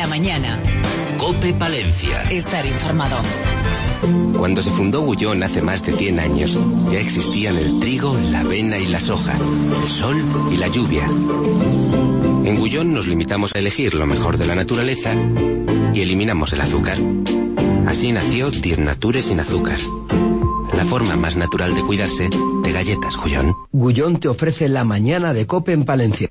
mañana. COPE Palencia. Estar informado. Cuando se fundó Gullón hace más de 100 años, ya existían el trigo, la avena y la soja, el sol y la lluvia. En Gullón nos limitamos a elegir lo mejor de la naturaleza y eliminamos el azúcar. Así nació 10 Nature sin azúcar. La forma más natural de cuidarse de galletas Gullón. Gullón te ofrece la mañana de COPE en Palencia.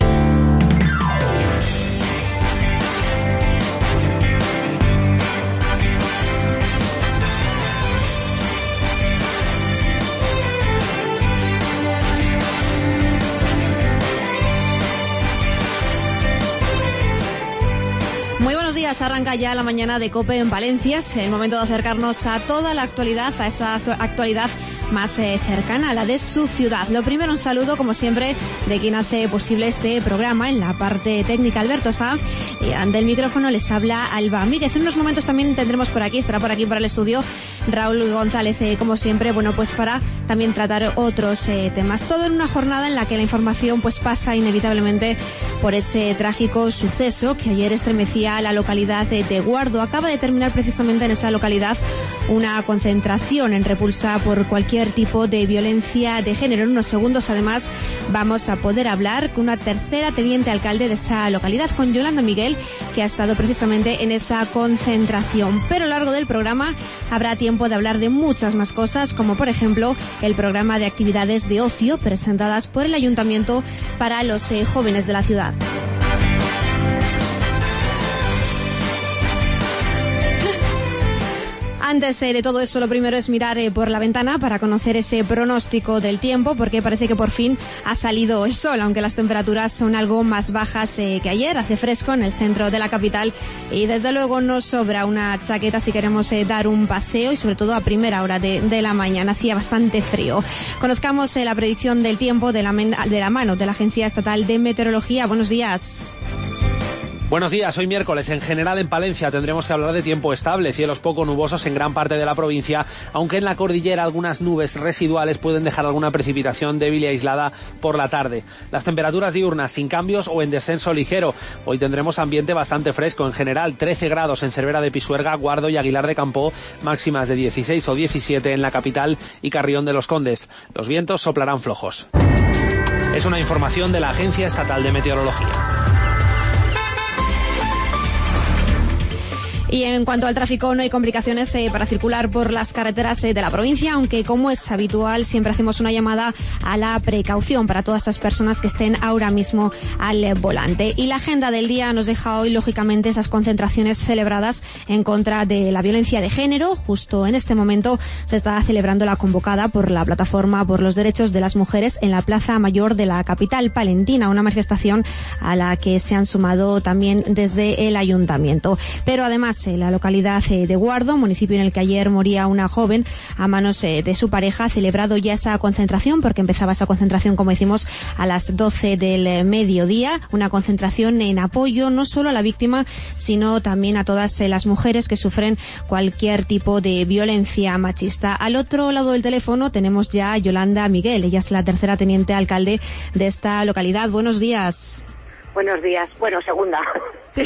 Arranca ya la mañana de COPE en Palencia. Es el momento de acercarnos a toda la actualidad, a esa actualidad más cercana a la de su ciudad. Lo primero, un saludo, como siempre, de quien hace posible este programa. En la parte técnica, Alberto Sanz. Y ante el micrófono les habla Alba Míguez. En unos momentos también tendremos por aquí, estará por aquí para el estudio, Raúl González, como siempre, bueno, pues para también tratar otros temas. Todo en una jornada en la que la información pues pasa inevitablemente por ese trágico suceso que ayer estremecía la localidad de Guardo. Acaba de terminar precisamente en esa localidad una concentración en repulsa por cualquier tipo de violencia de género. En unos segundos, además, vamos a poder hablar con una tercera teniente alcalde de esa localidad, con Yolanda Miguel, que ha estado precisamente en esa concentración. Pero a lo largo del programa habrá tiempo de hablar de muchas más cosas, como por ejemplo el programa de actividades de ocio presentadas por el Ayuntamiento para los jóvenes de la ciudad. Antes de todo eso, lo primero es mirar por la ventana para conocer ese pronóstico del tiempo, porque parece que por fin ha salido el sol, aunque las temperaturas son algo más bajas que ayer. Hace fresco en el centro de la capital y desde luego nos sobra una chaqueta si queremos dar un paseo, y sobre todo a primera hora de la mañana. Hacía bastante frío. Conozcamos la predicción del tiempo de la mano de la Agencia Estatal de Meteorología. Buenos días. Buenos días, hoy miércoles en general en Palencia tendremos que hablar de tiempo estable, cielos poco nubosos en gran parte de la provincia, aunque en la cordillera algunas nubes residuales pueden dejar alguna precipitación débil y aislada por la tarde. Las temperaturas diurnas sin cambios o en descenso ligero. Hoy tendremos ambiente bastante fresco, en general 13 grados en Cervera de Pisuerga, Guardo y Aguilar de Campoo, máximas de 16 o 17 en la capital y Carrión de los Condes. Los vientos soplarán flojos. Es una información de la Agencia Estatal de Meteorología. Y en cuanto al tráfico, no hay complicaciones para circular por las carreteras de la provincia, aunque como es habitual siempre hacemos una llamada a la precaución para todas esas personas que estén ahora mismo al volante. Y la agenda del día nos deja hoy, lógicamente, esas concentraciones celebradas en contra de la violencia de género. Justo en este momento se está celebrando la convocada por la Plataforma por los Derechos de las Mujeres en la Plaza Mayor de la capital palentina, una manifestación a la que se han sumado también desde el Ayuntamiento. Pero además, la localidad de Guardo, municipio en el que ayer moría una joven a manos de su pareja, ha celebrado ya esa concentración, porque empezaba esa concentración, como decimos, a las 12 del mediodía, una concentración en apoyo no solo a la víctima, sino también a todas las mujeres que sufren cualquier tipo de violencia machista. Al otro lado del teléfono tenemos ya a Yolanda Miguel, ella es la tercera teniente alcalde de esta localidad. Buenos días. Buenos días. Bueno, segunda. Sí.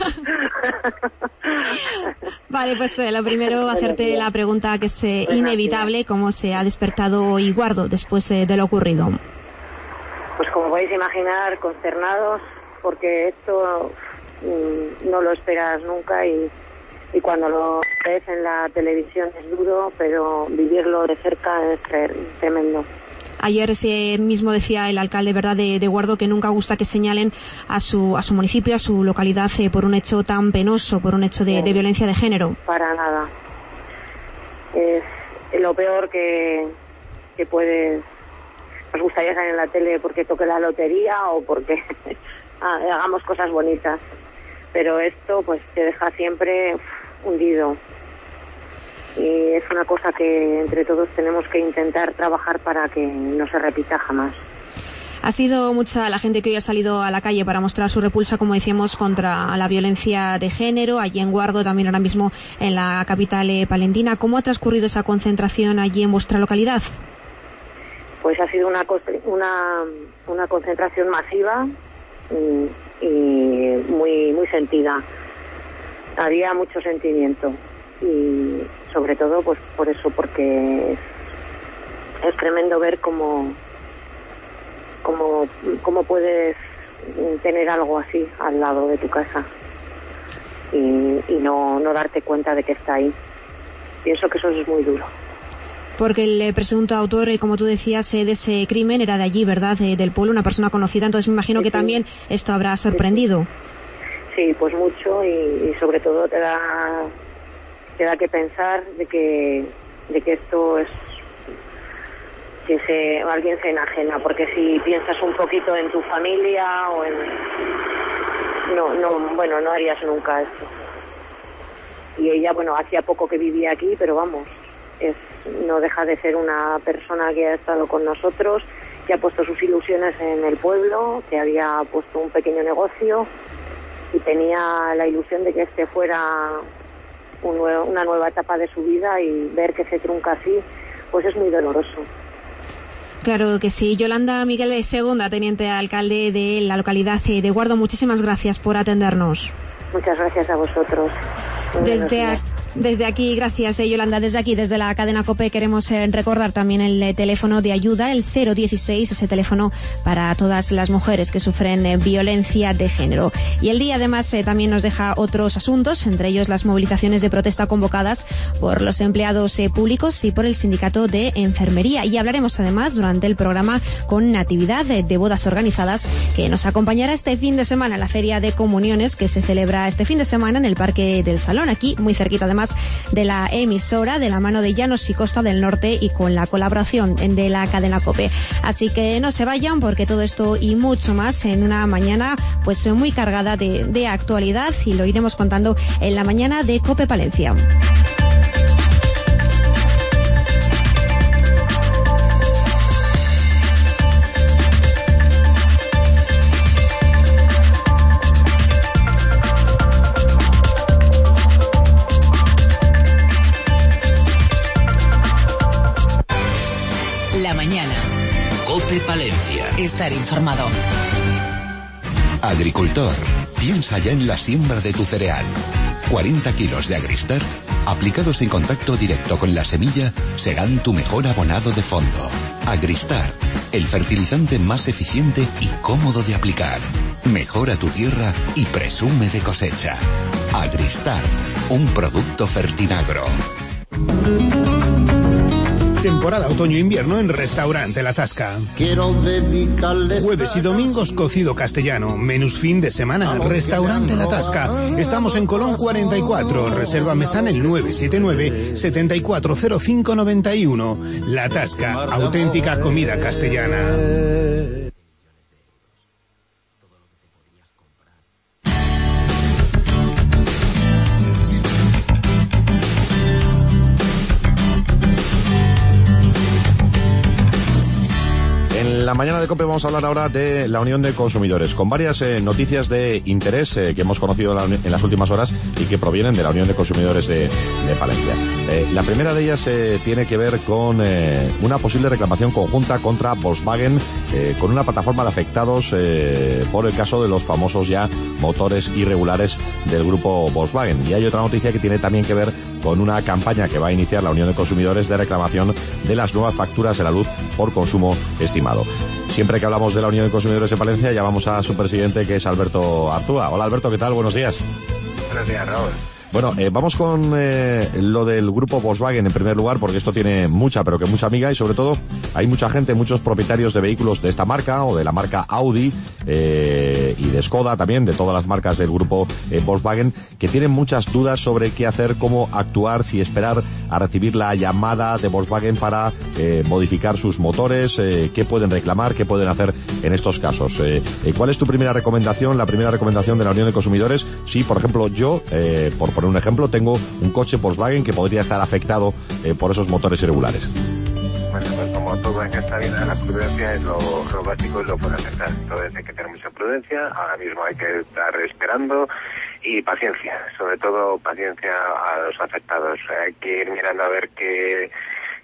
Vale, pues lo primero, hacerte la pregunta que es inevitable: ¿cómo se ha despertado hoy Guardo después de lo ocurrido? Pues como podéis imaginar, consternados, porque esto no lo esperas nunca y cuando lo ves en la televisión es duro, pero vivirlo de cerca es tremendo. Ayer ese mismo decía el alcalde, ¿verdad?, de Guardo, que nunca gusta que señalen a su municipio, a su localidad, por un hecho tan penoso, por un hecho de violencia de género. Para nada. Es lo peor que puedes... Nos gustaría salir en la tele porque toque la lotería o porque hagamos cosas bonitas. Pero esto pues te deja siempre hundido. Y es una cosa que entre todos tenemos que intentar trabajar para que no se repita jamás. Ha sido mucha la gente que hoy ha salido a la calle para mostrar su repulsa, como decíamos, contra la violencia de género. Allí en Guardo, también ahora mismo en la capital palentina. ¿Cómo ha transcurrido esa concentración allí en vuestra localidad? Pues ha sido una concentración masiva y muy, muy sentida. había mucho sentimiento, y sobre todo pues por eso, porque es tremendo ver cómo puedes tener algo así al lado de tu casa y no darte cuenta de que está ahí. Pienso que eso es muy duro. Porque el presunto autor, como tú decías, de ese crimen era de allí, ¿verdad? Del pueblo, una persona conocida, entonces me imagino que también esto habrá sorprendido. Sí, pues mucho, y sobre todo te da que pensar de que esto es que alguien se enajena, porque si piensas un poquito en tu familia o no harías nunca esto. Y ella, hacía poco que vivía aquí, pero vamos, no deja de ser una persona que ha estado con nosotros, que ha puesto sus ilusiones en el pueblo, que había puesto un pequeño negocio y tenía la ilusión de que este fuera una nueva etapa de su vida, y ver que se trunca así, pues es muy doloroso. Claro que sí. Yolanda Miguel, segunda teniente alcalde de la localidad de Guardo, muchísimas gracias por atendernos. Muchas gracias a vosotros. Desde aquí, gracias Yolanda, desde la cadena COPE queremos recordar también el teléfono de ayuda, el 016, ese teléfono para todas las mujeres que sufren violencia de género. Y el día además también nos deja otros asuntos, entre ellos las movilizaciones de protesta convocadas por los empleados públicos y por el sindicato de enfermería. Y hablaremos además durante el programa con Natividad de Bodas Organizadas, que nos acompañará este fin de semana en la Feria de Comuniones, que se celebra este fin de semana en el Parque del Salón, aquí muy cerquita además de la emisora, de la mano de Llanos y Costa del Norte, y con la colaboración de la cadena COPE. Así que no se vayan, porque todo esto y mucho más en una mañana pues muy cargada de actualidad, y lo iremos contando en la mañana de COPE Palencia. La mañana. COPE Palencia. Estar informado. Agricultor, piensa ya en la siembra de tu cereal. 40 kilos de Agristart, aplicados en contacto directo con la semilla, serán tu mejor abonado de fondo. Agristart, el fertilizante más eficiente y cómodo de aplicar. Mejora tu tierra y presume de cosecha. Agristart, un producto Fertinagro. Temporada otoño-invierno en Restaurante La Tasca. Quiero dedicarles Jueves y domingos cocido castellano. Menús fin de semana. Restaurante La Tasca. Estamos en Colón 44. Reserva mesana el 979-740591. La Tasca. Auténtica comida castellana. En la mañana de COPE vamos a hablar ahora de la Unión de Consumidores, con varias noticias de interés que hemos conocido en las últimas horas y que provienen de la Unión de Consumidores de Palencia. La primera de ellas tiene que ver con una posible reclamación conjunta contra Volkswagen, con una plataforma de afectados por el caso de los famosos ya motores irregulares del grupo Volkswagen. Y hay otra noticia que tiene también que ver con una campaña que va a iniciar la Unión de Consumidores de reclamación de las nuevas facturas de la luz por consumo estimado. Siempre que hablamos de la Unión de Consumidores de Palencia, llamamos a su presidente, que es Alberto Arzúa. Hola Alberto, ¿qué tal? Buenos días. Buenos días, Raúl. Bueno, vamos con lo del grupo Volkswagen en primer lugar, porque esto tiene mucha, pero que mucha amiga, y sobre todo hay mucha gente, muchos propietarios de vehículos de esta marca o de la marca Audi y de Skoda también, de todas las marcas del grupo Volkswagen, que tienen muchas dudas sobre qué hacer, cómo actuar, si esperar a recibir la llamada de Volkswagen para modificar sus motores, qué pueden reclamar, qué pueden hacer en estos casos. ¿Cuál es tu primera recomendación, la primera recomendación de la Unión de Consumidores? Si, por ejemplo, yo, por poner un ejemplo, tengo un coche Volkswagen que podría estar afectado por esos motores irregulares. Bueno, pues como todo en esta vida, la prudencia es lo básico y lo fundamental. Entonces hay que tener mucha prudencia, ahora mismo hay que estar esperando y paciencia, sobre todo paciencia a los afectados. Hay que ir mirando a ver qué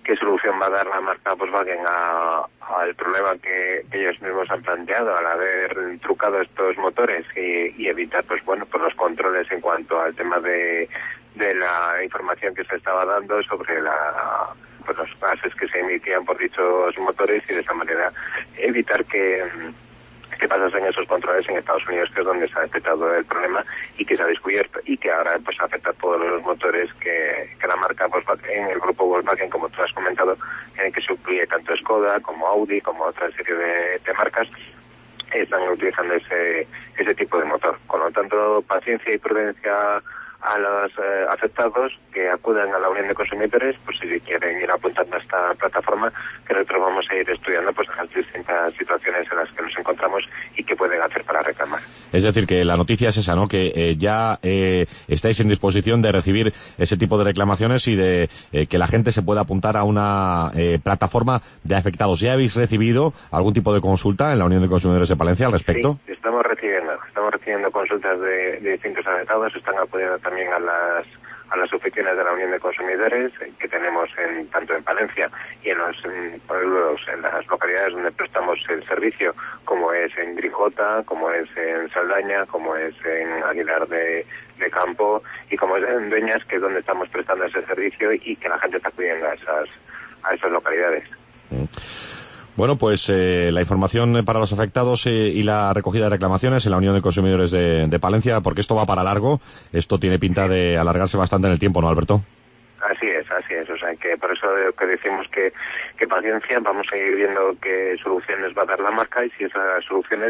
qué solución va a dar la marca Volkswagen al problema que ellos mismos han planteado al haber trucado estos motores y evitar pues los controles en cuanto al tema de la información que se estaba dando sobre los gases que se emitían por dichos motores y de esa manera evitar que pasasen esos controles en Estados Unidos, que es donde se ha detectado el problema y que se ha descubierto y que ahora pues afecta a todos los motores que la marca Volkswagen, el grupo Volkswagen, como tú has comentado, en el que se incluye tanto Skoda como Audi como otra serie de marcas, están utilizando ese tipo de motor. Con lo tanto, paciencia y prudencia a los afectados que acudan a la Unión de Consumidores, pues si quieren ir apuntando a esta plataforma, que nosotros vamos a ir estudiando pues las distintas situaciones en las que nos encontramos y qué pueden hacer para reclamar. Es decir, que la noticia es esa, ¿no? Que ya estáis en disposición de recibir ese tipo de reclamaciones y de que la gente se pueda apuntar a una plataforma de afectados. ¿Ya habéis recibido algún tipo de consulta en la Unión de Consumidores de Palencia al respecto? Sí, estamos recibiendo consultas de distintos afectados, están apoyando también a las oficinas de la Unión de Consumidores que tenemos tanto en Palencia y en los pueblos, en las localidades donde prestamos el servicio, como es en Grijota, como es en Saldaña, como es en Aguilar de Campo y como es en Dueñas, que es donde estamos prestando ese servicio y que la gente está acudiendo a esas localidades. Bueno, pues la información para los afectados y la recogida de reclamaciones en la Unión de Consumidores de Palencia, porque esto va para largo, esto tiene pinta de alargarse bastante en el tiempo, ¿no, Alberto? Así es, o sea que por eso que decimos que paciencia, vamos a ir viendo qué soluciones va a dar la marca y si esas soluciones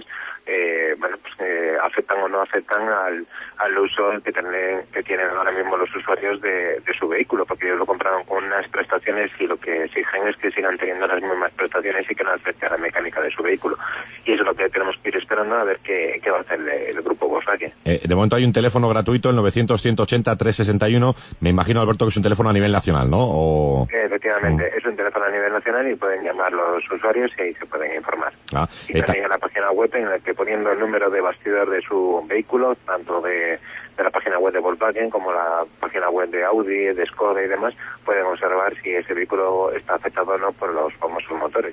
afectan o no afectan al uso que tienen ahora mismo los usuarios de su vehículo, porque ellos lo compraron con unas prestaciones y lo que exigen es que sigan teniendo las mismas prestaciones y que no afecte a la mecánica de su vehículo. Y eso es lo que tenemos que ir esperando a ver qué va a hacer el grupo Volkswagen. De momento hay un teléfono gratuito, el 900-180-361. Me imagino, Alberto, que es un teléfono a nivel nacional, ¿no? Efectivamente, es un teléfono a nivel nacional y pueden llamar los usuarios y ahí se pueden informar. Y también en la página web, en la que poniendo el número de bastidor de su vehículo, tanto de la página web de Volkswagen como la página web de Audi, de Skoda y demás, pueden observar si ese vehículo está afectado o no por los famosos motores.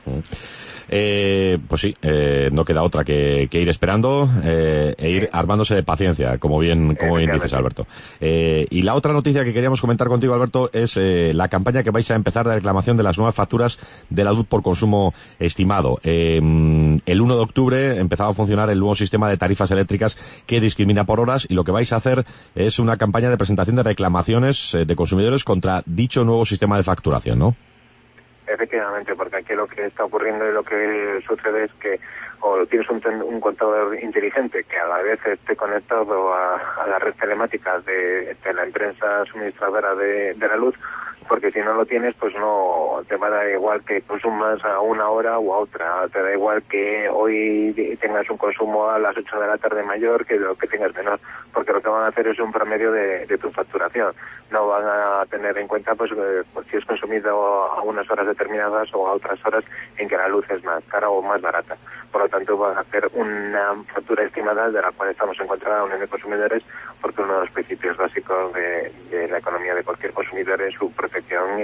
Pues sí, no queda otra que ir esperando e ir armándose de paciencia, como bien dices, Alberto. Y la otra noticia que queríamos comentar contigo, Alberto, es la campaña que vais a empezar de reclamación de las nuevas facturas de la luz por consumo estimado. El 1 de octubre empezaba a funcionar el nuevo sistema de tarifas eléctricas que discrimina por horas y lo que vais a hacer es una campaña de presentación de reclamaciones de consumidores contra dicho nuevo sistema de facturación, ¿no? Efectivamente, porque aquí lo que está ocurriendo y lo que sucede es que o tienes un contador inteligente que a la vez esté conectado a la red telemática de la empresa suministradora de la luz, porque si no lo tienes, pues no te va a dar igual que consumas a una hora o a otra, te da igual que hoy tengas un consumo a las 8 de la tarde mayor que lo que tengas menor, porque lo que van a hacer es un promedio de tu facturación. No van a tener en cuenta pues si es consumido a unas horas determinadas o a otras horas en que la luz es más cara o más barata. Por lo tanto, van a hacer una factura estimada de la cual estamos en contra de la Unión de Consumidores, porque uno de los principios básicos de la economía de cualquier consumidor es su protección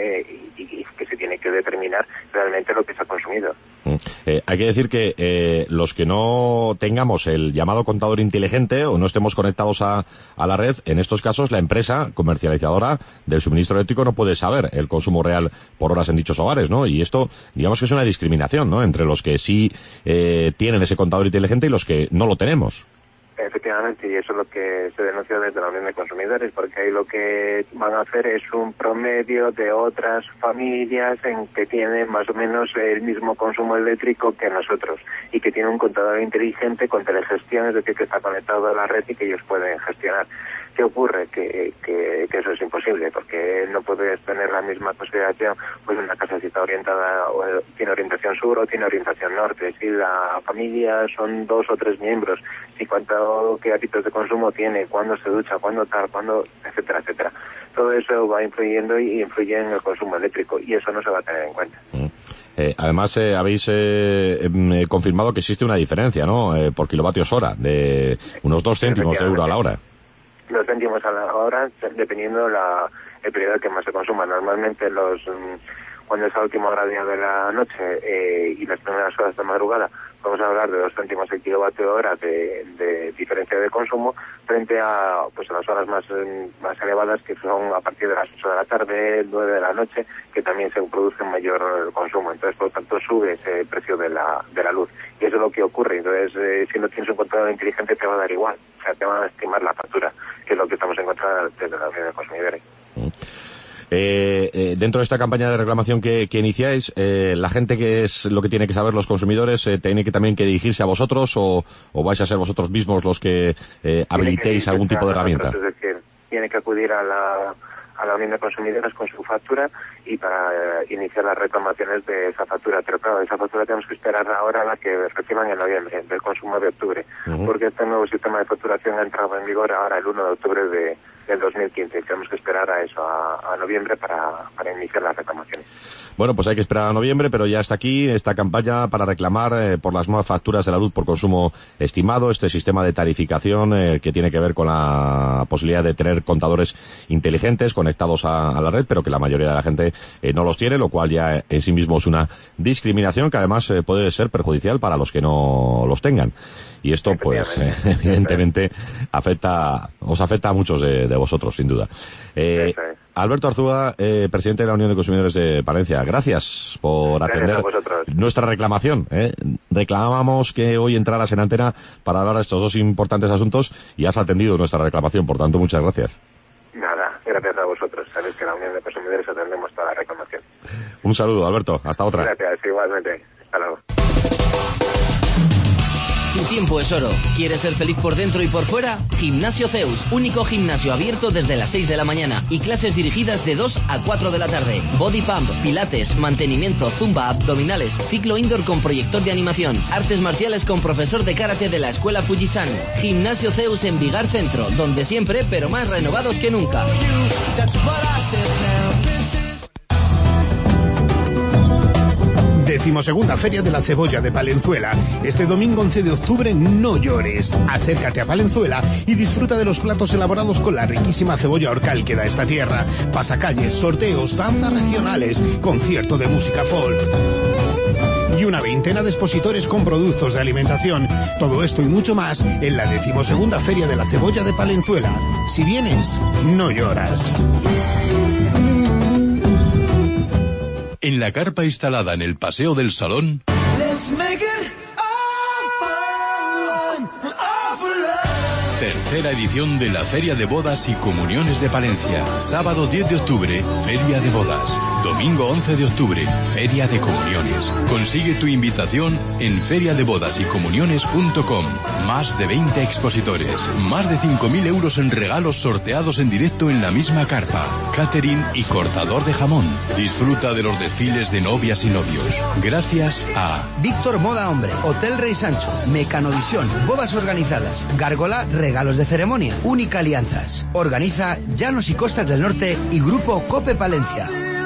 y que se tiene que determinar realmente lo que se ha consumido. Hay que decir que los que no tengamos el llamado contador inteligente o no estemos conectados a la red, en estos casos la empresa comercializadora del suministro eléctrico no puede saber el consumo real por horas en dichos hogares, ¿no? Y esto, digamos que es una discriminación, ¿no? Entre los que sí tienen ese contador inteligente y los que no lo tenemos. Efectivamente, y eso es lo que se denuncia desde la Unión de Consumidores, porque ahí lo que van a hacer es un promedio de otras familias en que tienen más o menos el mismo consumo eléctrico que nosotros y que tienen un contador inteligente con telegestión, es decir, que está conectado a la red y que ellos pueden gestionar. ¿Qué ocurre? Que eso es imposible, porque no puedes tener la misma consideración pues una casa si está orientada o tiene orientación sur o tiene orientación norte, si la familia son 2 o 3 miembros, si qué hábitos de consumo tiene, cuándo se ducha, cuándo tal, cuándo, etcétera, etcétera. Todo eso va influyendo y influye en el consumo eléctrico y eso no se va a tener en cuenta. Además, habéis confirmado que existe una diferencia, ¿no? Por kilovatios hora, de unos 2 céntimos de euro a la hora. 2 céntimos a la hora, dependiendo el periodo que más se consuma. Normalmente cuando es la última hora de la noche y las primeras horas de madrugada, vamos a hablar de 2 céntimos el kilovatio hora de diferencia de consumo frente a pues a las horas más elevadas, que son a partir de las 8 de la tarde, 9 de la noche, que también se produce mayor consumo. Entonces, por lo tanto, sube ese precio de la luz. Y eso es lo que ocurre. Entonces, si no tienes un contador inteligente, te va a dar igual. O sea, te van a estimar la factura, que es lo que estamos encontrando desde la Unión de Consumidores. Dentro de esta campaña de reclamación que iniciáis, la gente, que es lo que tiene que saber los consumidores, tiene que también que dirigirse a vosotros o vais a ser vosotros mismos los que habilitéis algún tipo de herramienta. Es decir, tiene que acudir a la Unión de Consumidores con su factura y para iniciar las reclamaciones de esa factura. Pero claro, esa factura tenemos que esperar ahora a la que reciban en noviembre, del consumo de octubre, porque este nuevo sistema de facturación ha entrado en vigor ahora el 1 de octubre del 2015. Tenemos que esperar a eso, a noviembre, para iniciar las reclamaciones. Bueno, pues hay que esperar a noviembre, pero ya está aquí esta campaña para reclamar por las nuevas facturas de la luz por consumo estimado, este sistema de tarificación que tiene que ver con la posibilidad de tener contadores inteligentes conectados a la red, pero que la mayoría de la gente no los tiene, lo cual ya en sí mismo es una discriminación que además puede ser perjudicial para los que no los tengan. Y esto, pues, evidentemente, os afecta a muchos de vosotros, sin duda. Alberto Arzúa, presidente de la Unión de Consumidores de Palencia, gracias por atender nuestra reclamación. Reclamábamos que hoy entraras en antena para hablar de estos 2 importantes asuntos y has atendido nuestra reclamación, por tanto, muchas gracias. Nada, gracias a vosotros. Sabéis que en la Unión de Consumidores atendemos toda la reclamación. Un saludo, Alberto. Hasta otra. Gracias, igualmente. Hasta luego. Tu tiempo es oro. ¿Quieres ser feliz por dentro y por fuera? Gimnasio Zeus, único gimnasio abierto desde las 6 de la mañana y clases dirigidas de 2 a 4 de la tarde. Body pump, pilates, mantenimiento, zumba, abdominales, ciclo indoor con proyector de animación, artes marciales con profesor de karate de la escuela Fujisan. Gimnasio Zeus en Vigar Centro, donde siempre, pero más renovados que nunca. 12ª Feria de la Cebolla de Palenzuela. Este domingo 11 de octubre, no llores. Acércate a Palenzuela y disfruta de los platos elaborados con la riquísima cebolla orcal que da esta tierra. Pasacalles, sorteos, danzas regionales, concierto de música folk y una veintena de expositores con productos de alimentación. Todo esto y mucho más en la 12ª Feria de la Cebolla de Palenzuela. Si vienes, no lloras. En la carpa instalada en el Paseo del Salón, tercera edición de la Feria de Bodas y Comuniones de Palencia. Sábado 10 de octubre, Feria de Bodas. Domingo 11 de octubre, Feria de Comuniones. Consigue tu invitación en feriadebodasycomuniones.com. Más de 20 expositores, más de 5.000 euros en regalos sorteados en directo en la misma carpa, catering y cortador de jamón. Disfruta de los desfiles de novias y novios. Gracias a Víctor Moda Hombre, Hotel Rey Sancho, Mecanovisión, Bodas Organizadas, Gárgola, Regalos de Ceremonia, Única Alianzas. Organiza Llanos y Costas del Norte y Grupo Cope Palencia.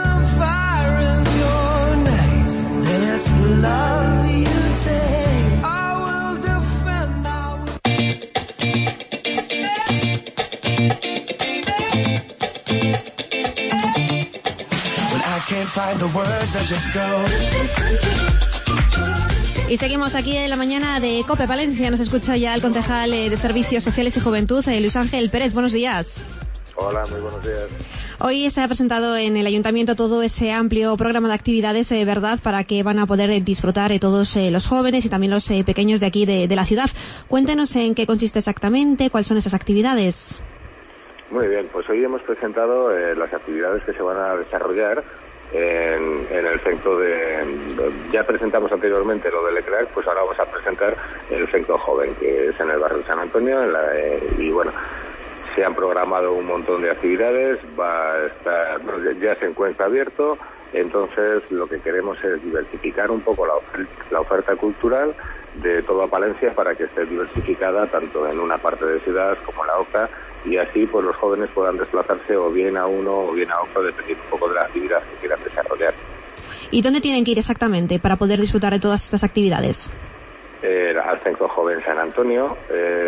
Y seguimos aquí en la mañana de COPE Palencia. Nos escucha ya el concejal de Servicios Sociales y Juventud, Luis Ángel Pérez. Buenos días. Hola, muy buenos días. Hoy se ha presentado en el Ayuntamiento todo ese amplio programa de actividades, ¿verdad?, para que van a poder disfrutar todos los jóvenes y también los pequeños de aquí de la ciudad. Cuéntenos en qué consiste exactamente, cuáles son esas actividades. Muy bien, pues hoy hemos presentado las actividades que se van a desarrollar en el centro ya presentamos anteriormente lo del ECRAC, pues ahora vamos a presentar el centro joven, que es en el barrio de San Antonio, y bueno, se han programado un montón de actividades, ya se encuentra abierto. Entonces lo que queremos es diversificar un poco la oferta cultural de toda Palencia para que esté diversificada tanto en una parte de ciudad como en la otra, y así pues los jóvenes puedan desplazarse o bien a uno o bien a otro, dependiendo un poco de la actividad que quieran desarrollar. ¿Y dónde tienen que ir exactamente para poder disfrutar de todas estas actividades? al Centro Joven San Antonio,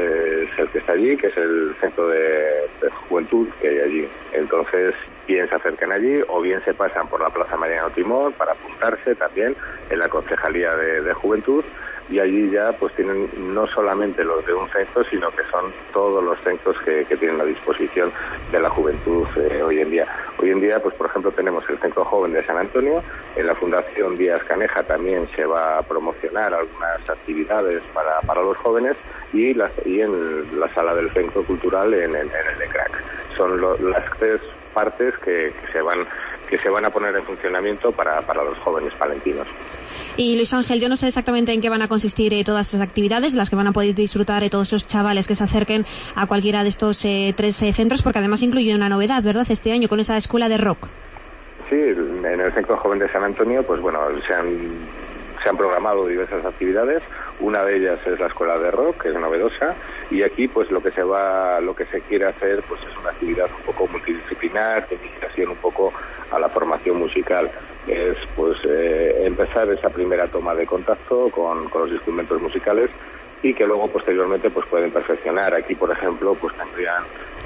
es el que está allí, que es el centro de juventud que hay allí. Entonces, bien se acercan allí o bien se pasan por la Plaza Mariano Timón para apuntarse también en la Concejalía de Juventud, y allí ya pues tienen no solamente los de un centro, sino que son todos los centros que tienen a disposición de la juventud hoy en día. Hoy en día, pues por ejemplo, tenemos el Centro Joven de San Antonio. En la Fundación Díaz Caneja también se va a promocionar algunas actividades para los jóvenes, y en la sala del Centro Cultural en el ECRAC. Son las tres partes que se van a poner en funcionamiento para los jóvenes palentinos. Y Luis Ángel, yo no sé exactamente en qué van a consistir todas esas actividades, las que van a poder disfrutar todos esos chavales que se acerquen a cualquiera de estos tres centros, porque además incluye una novedad, ¿verdad?, este año con esa escuela de rock. Sí, en el Centro Joven de San Antonio, pues bueno, se han programado diversas actividades. Una de ellas es la escuela de rock, que es novedosa, y aquí pues lo que se quiere hacer pues es una actividad un poco multidisciplinar, de iniciación un poco a la formación musical. Es pues empezar esa primera toma de contacto con los instrumentos musicales, y que luego posteriormente pues pueden perfeccionar. Aquí, por ejemplo, pues tendrían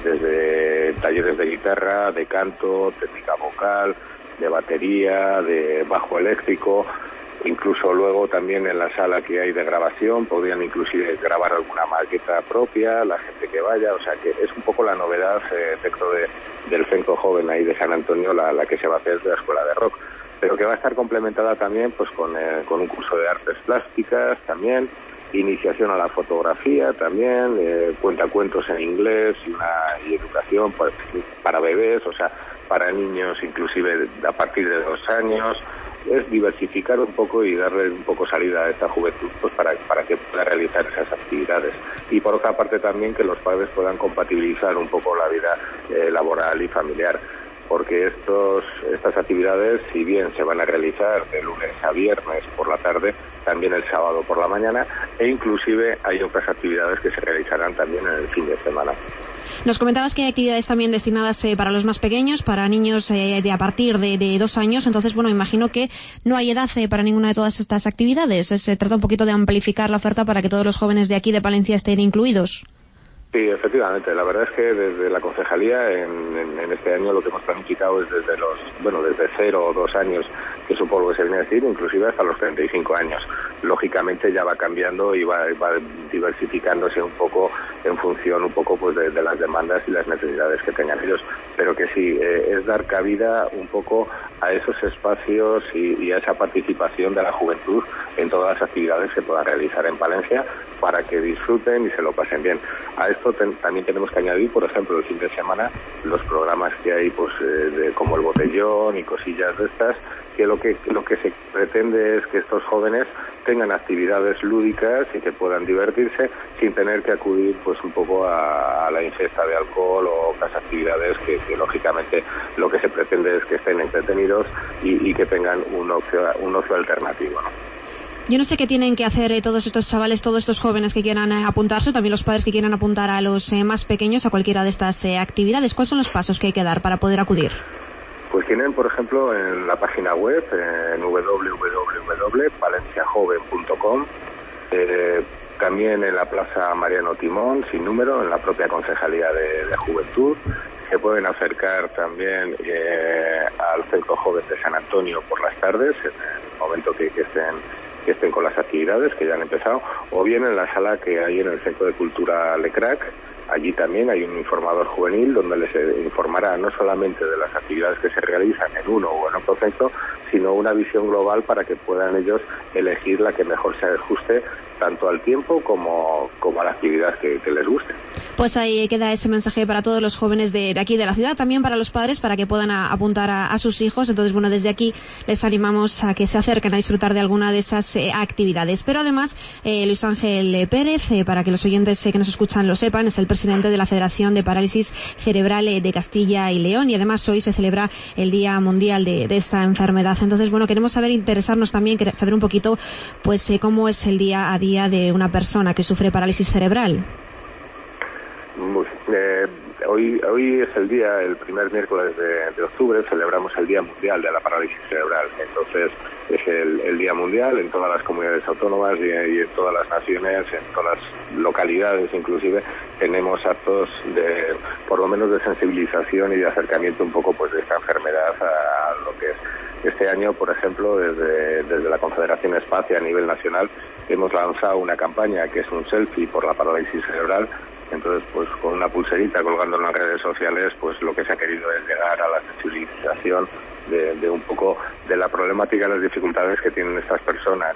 desde talleres de guitarra, de canto, técnica vocal, de batería, de bajo eléctrico. Incluso luego también en la sala que hay de grabación podrían inclusive grabar alguna maqueta propia, la gente que vaya. O sea que es un poco la novedad dentro del Centro Joven ahí de San Antonio, la que se va a hacer de la escuela de rock, pero que va a estar complementada también pues con un curso de artes plásticas también, iniciación a la fotografía también, cuentacuentos en inglés y educación para bebés, o sea, para niños inclusive a partir de 2 años. Es diversificar un poco y darle un poco salida a esta juventud pues para que pueda realizar esas actividades. Y por otra parte también que los padres puedan compatibilizar un poco la vida laboral y familiar, porque estas actividades, si bien se van a realizar de lunes a viernes por la tarde, también el sábado por la mañana, e inclusive hay otras actividades que se realizarán también en el fin de semana. Nos comentabas que hay actividades también destinadas para los más pequeños, para niños de a partir de 2 años. Entonces, bueno, imagino que no hay edad para ninguna de todas estas actividades. Se trata un poquito de amplificar la oferta para que todos los jóvenes de aquí de Palencia estén incluidos. Sí, efectivamente. La verdad es que desde la concejalía en este año lo que hemos planificado es desde 0 o 2 años, que supongo que se viene a decir, inclusive hasta los 35 años. Lógicamente ya va cambiando y va diversificándose un poco en función un poco pues de las demandas y las necesidades que tengan ellos. Pero que sí, es dar cabida un poco a esos espacios y a esa participación de la juventud en todas las actividades que puedan realizar en Palencia para que disfruten y se lo pasen bien. A esto también tenemos que añadir, por ejemplo, el fin de semana, los programas que hay pues como el botellón y cosillas de estas, que lo que se pretende es que estos jóvenes tengan actividades lúdicas y que puedan divertirse sin tener que acudir pues un poco a la ingesta de alcohol o otras actividades que lógicamente lo que se pretende es que estén entretenidos y que tengan un ocio alternativo, ¿no? Yo no sé qué tienen que hacer todos estos chavales, todos estos jóvenes que quieran apuntarse, o también los padres que quieran apuntar a los más pequeños a cualquiera de estas actividades. ¿Cuáles son los pasos que hay que dar para poder acudir? Pues tienen, por ejemplo, en la página web, en www.valenciajoven.com, también en la Plaza Mariano Timón, sin número, en la propia Concejalía de Juventud. Se pueden acercar también al Centro Joven de San Antonio por las tardes, en el momento que estén con las actividades que ya han empezado, o bien en la sala que hay en el Centro de Cultura Lecrac. Allí también hay un informador juvenil donde les informará no solamente de las actividades que se realizan en uno o en otro centro, sino una visión global para que puedan ellos elegir la que mejor se ajuste tanto al tiempo como a la actividad que les guste. Pues ahí queda ese mensaje para todos los jóvenes de aquí de la ciudad, también para los padres, para que puedan apuntar a sus hijos. Entonces, bueno, desde aquí les animamos a que se acerquen a disfrutar de alguna de esas actividades. Pero además, Luis Ángel Pérez, para que los oyentes que nos escuchan lo sepan, es el presidente de la Federación de Parálisis Cerebral de Castilla y León, y además hoy se celebra el Día Mundial de esta enfermedad. Entonces, bueno, queremos interesarnos también, saber un poquito pues cómo es el día a día de una persona que sufre parálisis cerebral. Hoy es el primer miércoles de octubre, celebramos el Día Mundial de la Parálisis Cerebral. Entonces es el Día Mundial en todas las comunidades autónomas y en todas las naciones, en todas las localidades inclusive, tenemos actos por lo menos de sensibilización y de acercamiento un poco pues de esta enfermedad a lo que es. Este año, por ejemplo, desde la Confederación Espacia a nivel nacional, hemos lanzado una campaña que es un selfie por la parálisis cerebral. Entonces, pues con una pulserita colgando en las redes sociales, pues lo que se ha querido es llegar a la sensibilización de un poco de la problemática y las dificultades que tienen estas personas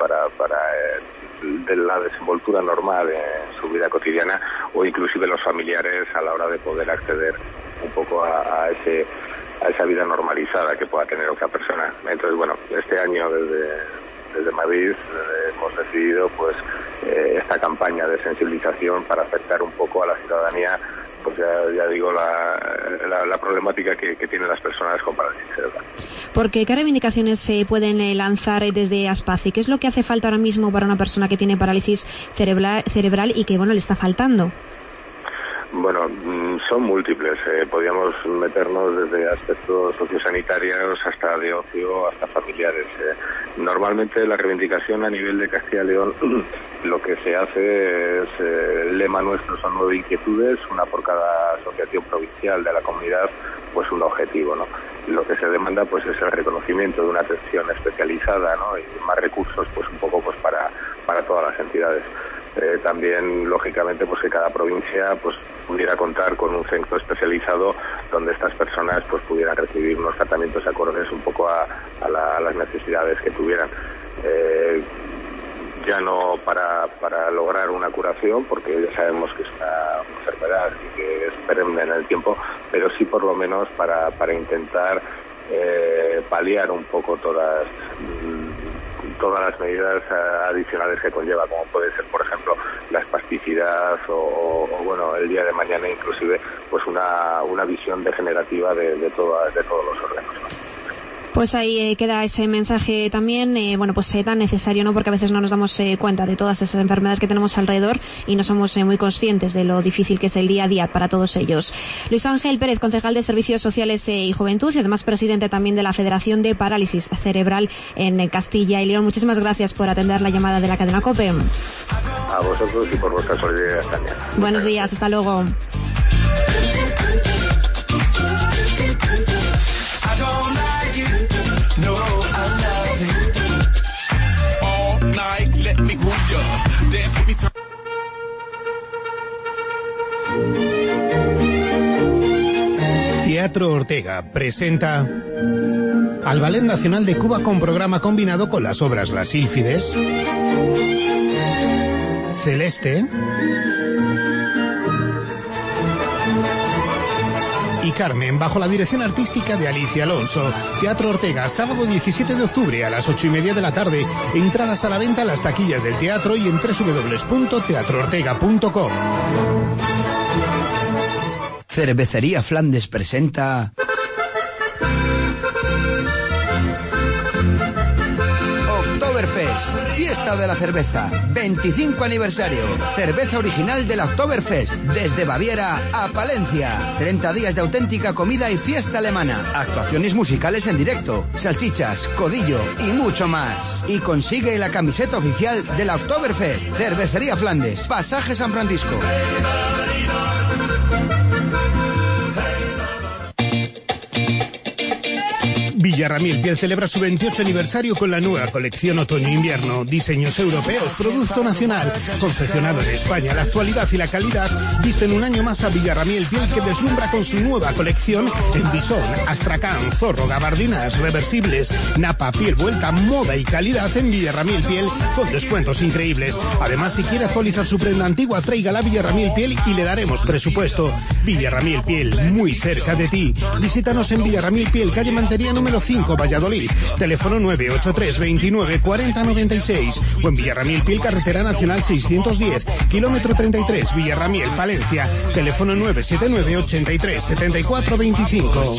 de la desenvoltura normal en su vida cotidiana, o inclusive los familiares a la hora de poder acceder un poco a esa vida normalizada que pueda tener otra persona. Entonces, bueno, este año desde Madrid hemos decidido pues esta campaña de sensibilización para acercar un poco a la ciudadanía, pues ya digo, la problemática que tienen las personas con parálisis cerebral. Porque ¿qué reivindicaciones se pueden lanzar desde Aspaci? ¿Qué es lo que hace falta ahora mismo para una persona que tiene parálisis cerebral y que, bueno, le está faltando? Bueno, son múltiples. Podríamos meternos desde aspectos sociosanitarios hasta de ocio, hasta familiares. Normalmente la reivindicación a nivel de Castilla y León, lo que se hace es, el lema nuestro son 9 inquietudes, una por cada asociación provincial de la comunidad, pues un objetivo, ¿no? Lo que se demanda pues es el reconocimiento de una atención especializada, ¿no? Y más recursos pues un poco pues para todas las entidades. También, lógicamente, pues que cada provincia pues pudiera contar con un centro especializado donde estas personas pues pudieran recibir unos tratamientos acordes un poco a las necesidades que tuvieran. Ya no para lograr una curación, porque ya sabemos que es una enfermedad y que es perenne en el tiempo, pero sí por lo menos para intentar paliar un poco todas las medidas adicionales que conlleva, como puede ser, por ejemplo, la espasticidad o bueno, el día de mañana inclusive, pues una visión degenerativa de todos los órganos, ¿no? Pues ahí queda ese mensaje también, pues tan necesario, ¿no? Porque a veces no nos damos cuenta de todas esas enfermedades que tenemos alrededor y no somos muy conscientes de lo difícil que es el día a día para todos ellos. Luis Ángel Pérez, concejal de Servicios Sociales y Juventud y además presidente también de la Federación de Parálisis Cerebral en Castilla y León. Muchísimas gracias por atender la llamada de la cadena COPE. A vosotros y por vuestra solidaridad también. Buenos días, hasta luego. Teatro Ortega presenta al Ballet Nacional de Cuba con programa combinado con las obras Las Sílfides, Celeste y Carmen, bajo la dirección artística de Alicia Alonso. Teatro Ortega, sábado 17 de octubre a las 8:30 de la tarde. Entradas a la venta en las taquillas del teatro y en www.teatroortega.com. Cervecería Flandes presenta Oktoberfest, fiesta de la cerveza, 25 aniversario, cerveza original de la Oktoberfest, desde Baviera a Palencia, 30 días de auténtica comida y fiesta alemana, actuaciones musicales en directo, salchichas, codillo y mucho más. Y consigue la camiseta oficial de la Oktoberfest, Cervecería Flandes, Pasaje San Francisco. Villarramil Piel celebra su 28 aniversario con la nueva colección otoño-invierno. Diseños europeos, producto nacional, confeccionado en España. La actualidad y la calidad visten un año más a Villarramil Piel, que deslumbra con su nueva colección en bisón, astracán, zorro, gabardinas, reversibles, napa, piel vuelta, moda y calidad en Villarramil Piel con descuentos increíbles. Además, si quiere actualizar su prenda antigua, tráigala a Villarramil Piel y le daremos presupuesto. Villarramil Piel, muy cerca de ti. Visítanos en Villarramil Piel, calle Mantería número 5, Valladolid. Teléfono 983 29 40 96 o en Villarramil Piel, carretera nacional 610, kilómetro 33, Villarramil, Palencia. Teléfono 979 83 74 25.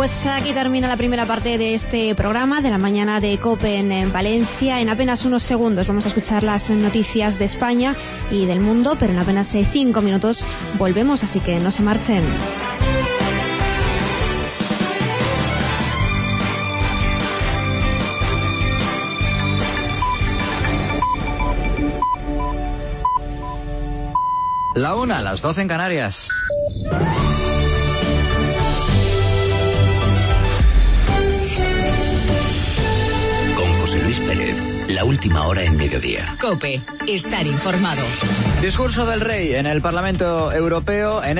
Pues aquí termina la primera parte de este programa de la mañana de COPE en Valencia. En apenas unos segundos vamos a escuchar las noticias de España y del mundo, pero en apenas 5 minutos volvemos, así que no se marchen. La 1, las 12 en Canarias. Con José Luis Pérez, la última hora en mediodía. COPE, estar informado. Discurso del Rey en el Parlamento Europeo.